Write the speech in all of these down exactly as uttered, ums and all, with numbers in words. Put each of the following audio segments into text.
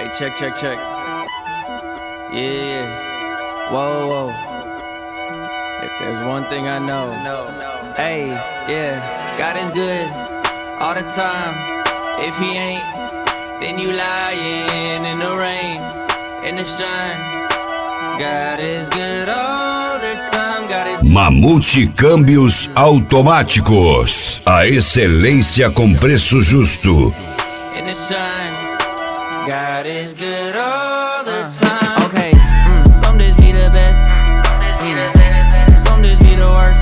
Hey, check, check, check. Yeah, yeah. Whoa, whoa. If there's one thing I know, no, no. Hey, yeah. God is good all the time. If he ain't, then you lying in the rain, in the shine. God is good all the time. God is Mamute Câmbios Automáticos. A excelência com preço justo. in the shine. God is good all the time. Okay, mm, some days be the best. Mm. Some days be the worst.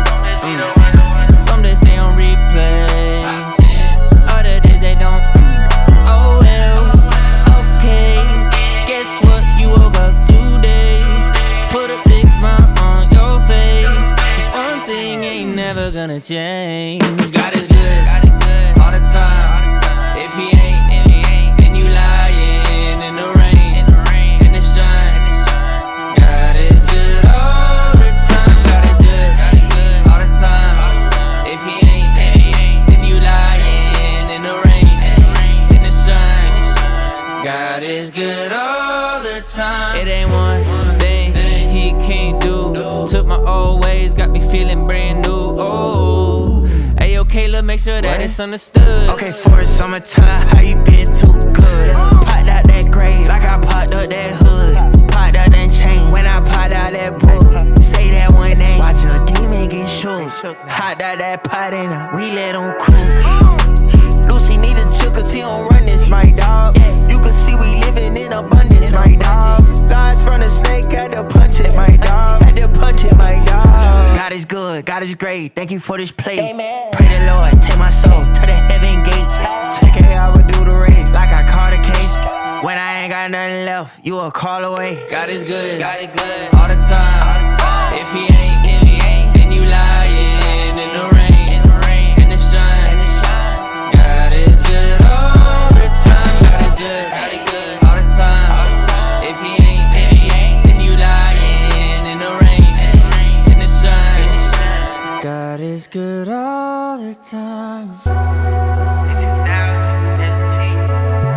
Mm. Some days stay on replay. Other days they don't. Mm. Oh well, okay. Guess what you woke up today? Put a big smile on your face. Just one thing ain't never gonna change. God is good all the time. If he ain't, then you lying in the rain, in the shine. God is good all the time. God is good all the time. If he ain't, then you lying in the rain, in the shine. God is good all the time. It ain't one thing he can't do. Took my old ways, got me feeling brand new. Oh, ayo, Kayla, make sure that it's understood. Okay, for the summertime, how you been too good? Popped out that gray like I popped up that hood. Popped out that chain when I popped out that book. Say that one name, watch a demon get shook. Hopped out that pot and we let him cook. Lucy need a chill cause he don't run this, my dog. You can see we living in abundance, my dog. Lies from the snake, had to punch it, my dog. Had to punch it, my dog. God is good, God is great, thank you for this plate. Amen. Pray the Lord, take my soul to the heaven gate. Take care, I would do the race like I caught a case. When I ain't got nothing left, you a call away. God is good, God is good all the time. If he ain't, then you lying in the rain, in the shine. God is good all the time. God is good all the time. If he ain't, then you lying in the rain, in the shine. God is good all the time.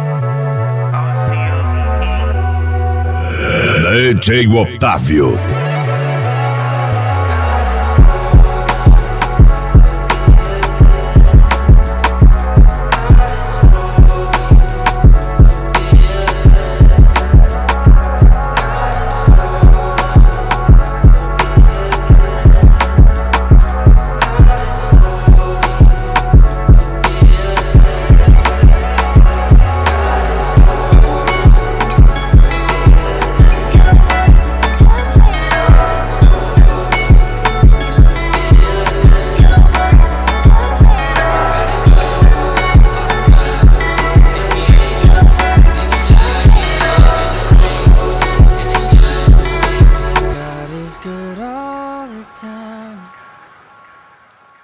D J Otávio.